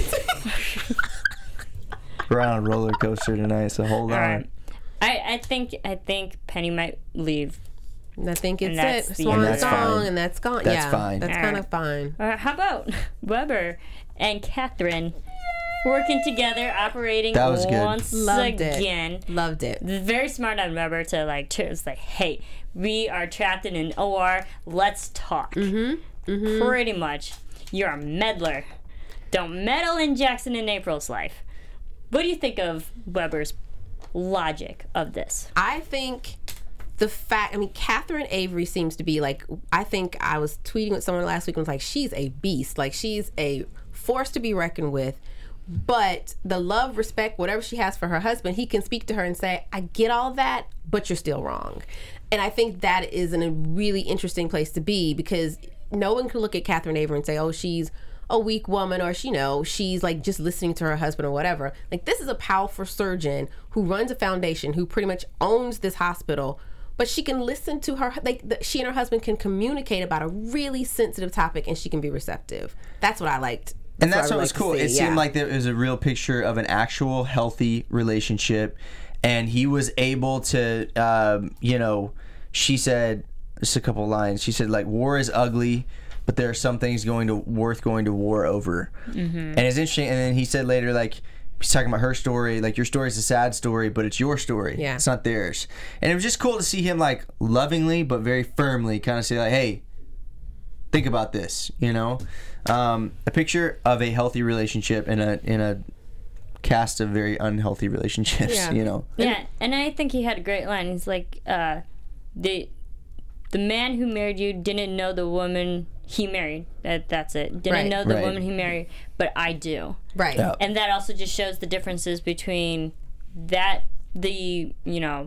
We're on a roller coaster tonight, so hold all on. right. I I think I think Penny might leave. And I think it's And that's it. the Swan end. And that's song, fine. and that's gone. That's yeah, fine. That's All kind right. of fine. Uh, how about Weber and Catherine working together, operating That was good. once Loved it. again? Loved it. Very smart on Weber to like to it's like, hey, we are trapped in an O R. Let's talk. Mm-hmm. Mm-hmm. Pretty much. You're a meddler. Don't meddle in Jackson and April's life. What do you think of Weber's logic of this? I think the fact, I mean, Catherine Avery seems to be like, I think I was tweeting with someone last week and was like, she's a beast. Like, she's a force to be reckoned with. But the love, respect, whatever she has for her husband, he can speak to her and say, I get all that, but you're still wrong. And I think that is in a really interesting place to be because no one can look at Catherine Avery and say, oh, she's a weak woman or she you know she's like just listening to her husband or whatever. Like, this is a powerful surgeon who runs a foundation, who pretty much owns this hospital, but she can listen to her, like the, she and her husband can communicate about a really sensitive topic and she can be receptive. That's what I liked. And that's I what would was like to cool. see, It yeah. seemed like there was a real picture of an actual healthy relationship, and he was able to, um, you know, she said just a couple lines. She said like, "War is ugly, but there are some things going to worth going to war over." Mm-hmm. And it's interesting. And then he said later, like, he's talking about her story. Like, your story is a sad story, but it's your story. Yeah. It's not theirs. And it was just cool to see him like lovingly but very firmly kind of say like, "Hey, think about this," you know. Um, a picture of a healthy relationship in a in a cast of very unhealthy relationships, Yeah. you know. Yeah, and I think he had a great line. He's like, uh, the the man who married you didn't know the woman he married. That that's it. Didn't Right. know the Right. woman he married, but I do. Right. Yeah. And that also just shows the differences between that the you know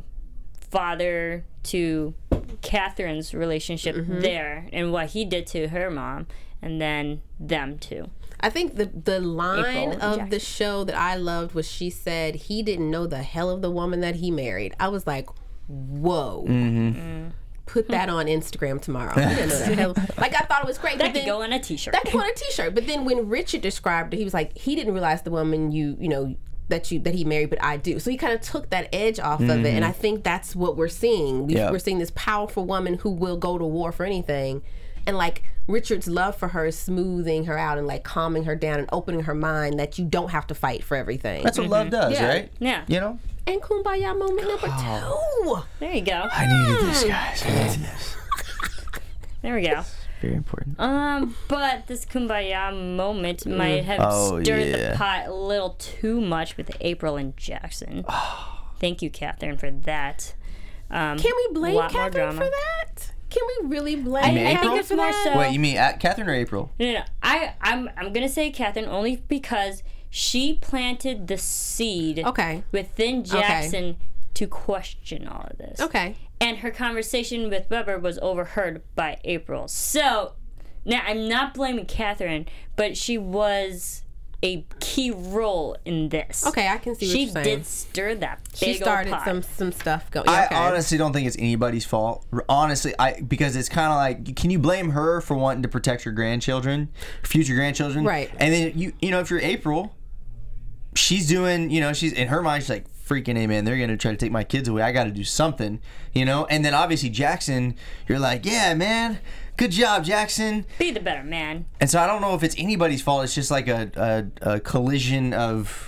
father to Catherine's relationship Mm-hmm. there and what he did to her mom, and then them too. I think the the line April and of Jackson. the show that I loved was she said he didn't know the hell of the woman that he married. I was like, whoa. Mm. Put that on Instagram tomorrow. He didn't know the hell. Like, I thought it was great. That but could then, go on a T-shirt. That could go on a T-shirt. But then when Richard described it, he was like, he didn't realize the woman you you know that you that he married, but I do. So he kind of took that edge off of it, and I think that's what we're seeing. We, Yeah. We're seeing this powerful woman who will go to war for anything, and like Richard's love for her is smoothing her out and like calming her down and opening her mind that you don't have to fight for everything. That's what love does, Yeah. right? Yeah. You know? And Kumbaya moment number two. There you go. I needed this, guys. I needed this. There we go. Very important. Um, but this kumbaya moment might have Oh, stirred yeah. the pot a little too much with April and Jackson. Thank you, Catherine, for that. Um, Can we blame lot more Catherine drama. for that? Can we really blame I, mean I Catherine think it's for more that? so. Wait, you mean at Catherine or April? No, no, no. I, I'm, I'm gonna say Catherine only because she planted the seed Okay. within Jackson to question all of this. Okay. And her conversation with Weber was overheard by April. So now I'm not blaming Catherine, but she was a key role in this. Okay, I can see what She you're saying. did stir that big She started old pot. some some stuff going. I okay. honestly don't think it's anybody's fault. R- Honestly, I because it's kind of like, can you blame her for wanting to protect her grandchildren, future grandchildren? Right. And then you, you know, if you're April, she's doing, you know, she's in her mind, she's like, freaking A, man, they're gonna try to take my kids away. I got to do something, you know. And then obviously Jackson, you're like, yeah, man, good job, Jackson. Be the better man. And so I don't know if it's anybody's fault. It's just like a a, a collision of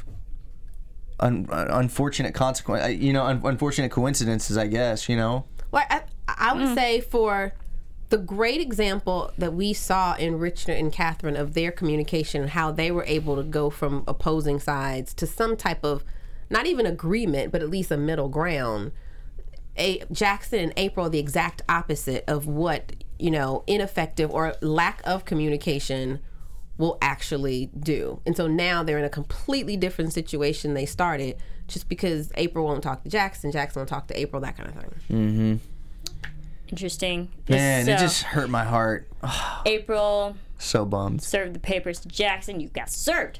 un, unfortunate consequence, you know, un, unfortunate coincidences, I guess, you know. Well, I, I would Mm. say for the great example that we saw in Richard and Catherine of their communication and how they were able to go from opposing sides to some type of, not even agreement, but at least a middle ground. A, Jackson and April are the exact opposite of what, you know, ineffective or lack of communication will actually do. And so now they're in a completely different situation they started just because April won't talk to Jackson, Jackson won't talk to April, that kind of thing. Interesting. Man, so, it just hurt my heart. Oh, April so bummed. served the papers to Jackson. You got served.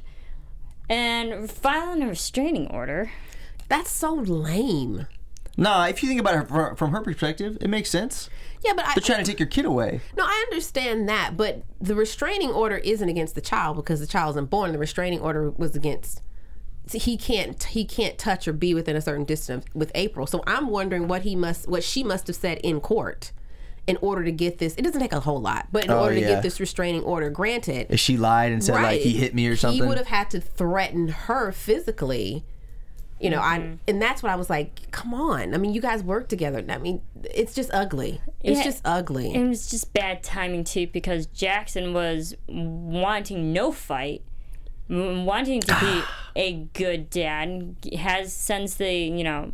And filing a restraining order. That's so lame. Nah, if you think about it from, from her perspective, it makes sense. Yeah, but I They're trying to take your kid away. no, I understand that, but the restraining order isn't against the child because the child isn't born. The restraining order was against he can't he can't touch or be within a certain distance with April. So I'm wondering what he must what she must have said in court in order to get this. It doesn't take a whole lot, but in Oh, order to yeah. get this restraining order granted, If she lied and said like he hit me or something. He would have had to threaten her physically. You know, I and that's what I was like, come on. I mean, you guys work together. I mean, it's just ugly. It's Yeah. just ugly. It was just bad timing too because Jackson was wanting no fight, m- wanting to be a good dad. Has sends the you know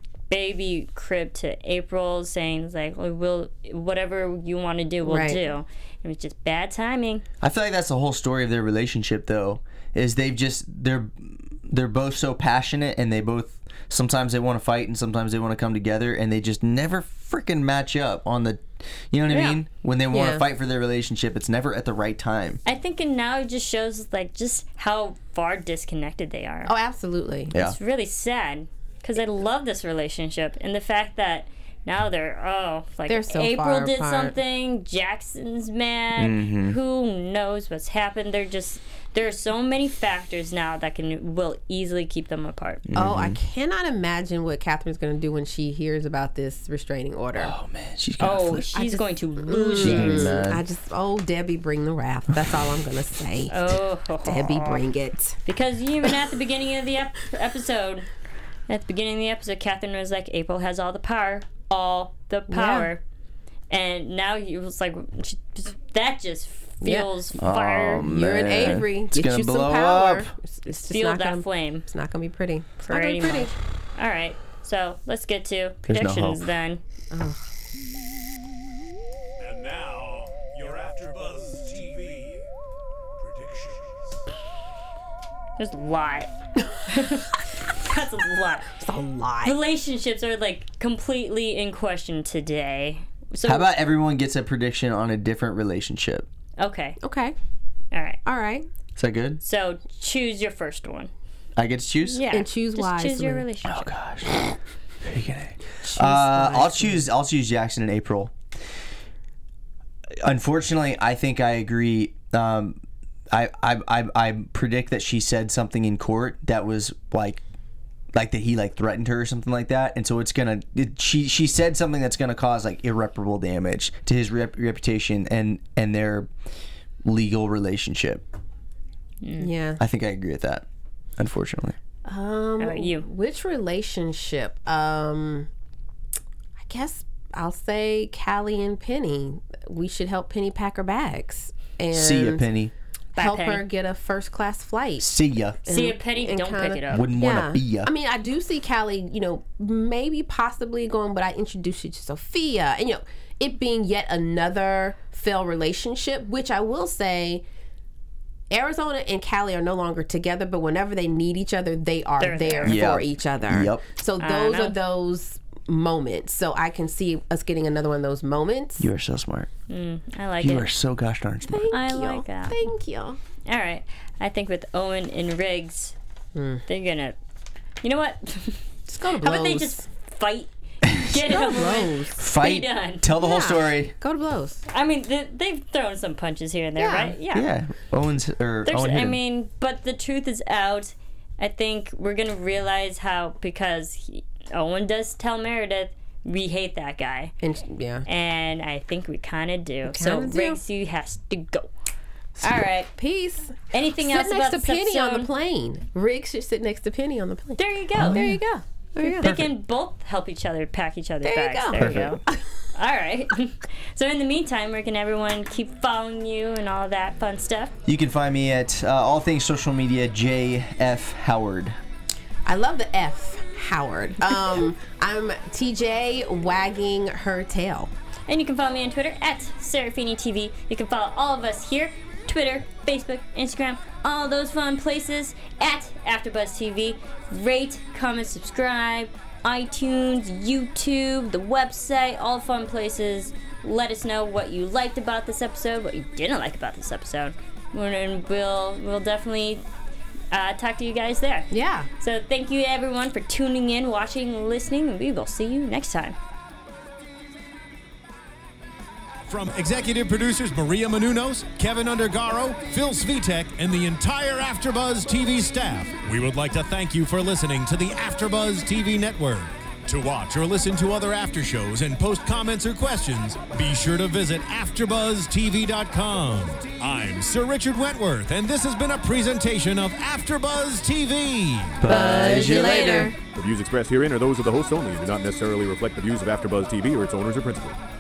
baby crib to April, saying like, well, we'll whatever you want to do, we'll Right. do. It was just bad timing. I feel like that's the whole story of their relationship, though, is they've just they're they're both so passionate, and they both sometimes they want to fight, and sometimes they want to come together, and they just never freaking match up on the, you know what Yeah. I mean? When they want to Yeah. fight for their relationship, it's never at the right time. I think it now just shows like just how far disconnected they are. Oh, absolutely. Yeah. It's really sad because I love this relationship and the fact that now they're oh like They're so April far did apart. something, Jackson's mad. Mm-hmm. Who knows what's happened? They're just there are so many factors now that can will easily keep them apart. Oh, I cannot imagine what Catherine's going to do when she hears about this restraining order. Oh man, she's gonna Oh, flip. she's just- going to lose She's it. gonna be mad. I just, oh, Debbie, bring the wrath. That's all I'm going to say. Oh, Debbie, bring it. Because even at the beginning of the ep- episode, at the beginning of the episode, Catherine was like, April has all the power. All the power. And now you was like, she just, that just feels fire. Oh, You're an man. Avery. It's Get gonna you some blow power. up. It's, it's just Feel not that gonna, flame. It's not going to be pretty. It's not Pretty going to be much. pretty. All right. So let's get to There's no predictions hope. then. And now, your AfterBuzz T V predictions. There's a lot. That's a lot. It's a lot. Relationships are like completely in question today. So How about everyone gets a prediction on a different relationship? okay, Okay. all right. All right. Is that good? So choose your first one. I get to choose? Yeah, And choose just choose your wisely. relationship. Oh gosh. Uh, I'll choose. I'll choose Jackson in April. Unfortunately, I think I agree. Um, I, I I I predict that she said something in court that was like, like that he like threatened her or something like that, and so it's gonna. It, she she said something that's gonna cause like irreparable damage to his rep- reputation and and their legal relationship. Yeah. I think I agree with that. Unfortunately. Um, How about you? Which relationship? Um, I guess I'll say Callie and Penny. We should help Penny pack her bags and See ya, Penny. Bye, help Penny. her get a first class flight. See ya. See a and- penny, and don't kinda- pick it up. Wouldn't want to be ya. I mean, I do see Callie, you know, maybe possibly going, but I introduced you to Sophia, and you know, it being yet another failed relationship, which I will say. Arizona and Callie are no longer together, but whenever they need each other, they are They're there there. Yep. for each other. Yep. So I those know. are those moments. So I can see us getting another one of those moments. You are so smart. I like You it. are so gosh darn smart. I Thank you. like that. Thank you. All right. I think with Owen and Riggs, Hmm. they're gonna. You know what? Just go to How blows. about they just fight? Get it go to over with. blows. Fight. Be done. Tell the whole Yeah. story. Go to blows. I mean, they, they've thrown some punches here and there, Yeah. right? Yeah. Owens or There's, Owen hit I him. mean, but the truth is out. I think we're gonna realize how because he, Owen does tell Meredith we hate that guy, And yeah. and I think we kind of do. So kinda do. Riggs, you has to go. All right. Peace. Anything Sit else next about to this Penny episode? on the plane. Riggs should sit next to Penny on the plane. There you go. There you go. There you go. They can both help each other pack each other's There you bags. go. There you go. All right. So in the meantime, where can everyone keep following you and all that fun stuff? You can find me at uh, all things social media, J F Howard. I love the F, Howard. Um, I'm T J wagging her tail. And you can follow me on Twitter at Serafini T V. You can follow all of us here, Twitter, Facebook, Instagram, all those fun places at AfterBuzz T V. Rate, comment, subscribe, iTunes, YouTube, the website, all fun places. Let us know what you liked about this episode, what you didn't like about this episode. And we'll, we'll definitely uh, talk to you guys there. Yeah. So thank you everyone for tuning in, watching, listening, and we will see you next time. From executive producers Maria Menounos, Kevin Undergaro, Phil Svitek, and the entire AfterBuzz T V staff, we would like to thank you for listening to the AfterBuzz T V network. To watch or listen to other after shows and post comments or questions, be sure to visit after buzz T V dot com. I'm Sir Richard Wentworth, and this has been a presentation of AfterBuzz T V. Buzz you later. The views expressed herein are those of the hosts only and do not necessarily reflect the views of AfterBuzz T V or its owners or principals.